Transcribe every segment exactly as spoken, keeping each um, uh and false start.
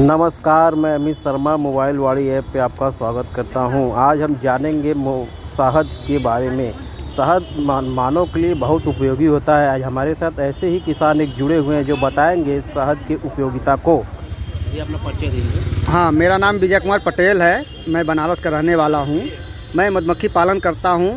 नमस्कार, मैं Amit Sharma mobile Wadi app पे आपका स्वागत करता हूं। आज हम जानेंगे शहद के बारे में। शहद मानव के लिए बहुत उपयोगी होता है। आज हमारे साथ ऐसे ही किसान एक जुड़े हुए हैं जो बताएंगे शहद की उपयोगिता को। ये अपना परिचय दीजिए। हाँ, मेरा नाम विजय कुमार पटेल है। मैं बनारस का रहने वाला हूँ। मैं मधुमक्खी पालन करता हूँ।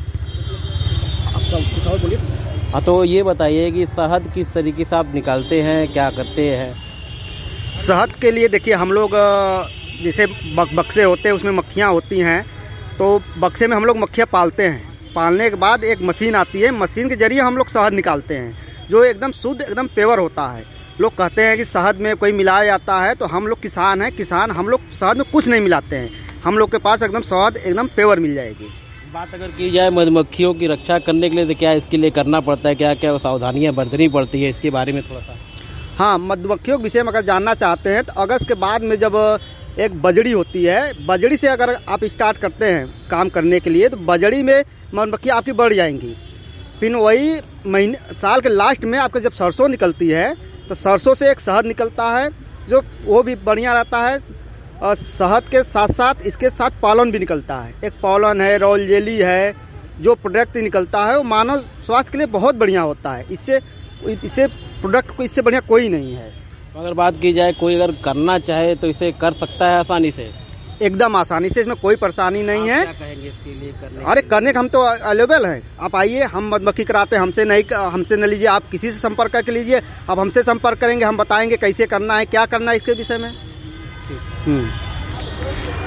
आपका बोलिए। हाँ, तो ये बताइए कि शहद किस तरीके से आप निकालते हैं, क्या करते हैं? शहद के लिए देखिए, हम लोग जैसे बक, बक्से होते हैं, उसमें मक्खियाँ होती हैं। तो बक्से में हम लोग मक्खियाँ पालते हैं। पालने के बाद एक मशीन आती है, मशीन के जरिए हम लोग शहद निकालते हैं, जो एकदम शुद्ध, एकदम प्योर होता है। लोग कहते हैं कि शहद में कोई मिलाया जाता है, तो हम लोग किसान हैं, किसान हम लोग शहद में कुछ नहीं मिलाते हैं। हम लोग के पास एकदम शहद एकदम प्योर मिल जाएगी। बात अगर की जाए मधुमक्खियों की रक्षा करने के लिए, तो क्या इसके लिए करना पड़ता है, क्या क्या सावधानियां बरतनी पड़ती है, इसके बारे में थोड़ा सा? हाँ, मधुमक्खियों के विषय में अगर जानना चाहते हैं तो अगस्त के बाद में जब एक बजड़ी होती है, बजड़ी से अगर आप स्टार्ट करते हैं काम करने के लिए, तो बजड़ी में मधुमक्खियाँ आपकी बढ़ जाएंगी। फिर वही महीने साल के लास्ट में आपके जब सरसों निकलती है, तो सरसों से एक शहद निकलता है, जो वो भी बढ़िया रहता है। और शहद के साथ साथ इसके साथ पॉलन भी निकलता है। एक पॉलन है, रॉयल जेली है, जो प्रोडक्ट निकलता है वो मानव स्वास्थ्य के लिए बहुत बढ़िया होता है। इससे इससे प्रोडक्ट को इससे बढ़िया कोई नहीं है। अगर बात की जाए, कोई अगर करना चाहे तो इसे कर सकता है आसानी से? एकदम आसानी से, इसमें कोई परेशानी नहीं है। क्या कहेंगे इसके लिए करने? अरे करने का हम तो अवेलेबल हैं। आप आइए, हम मधुमक्खी कराते हैं। हमसे नहीं हमसे न लीजिए, आप किसी से संपर्क करके लीजिए। आप हमसे संपर्क करेंगे, हम बताएंगे कैसे करना है, क्या करना है इसके विषय में। ठीक है।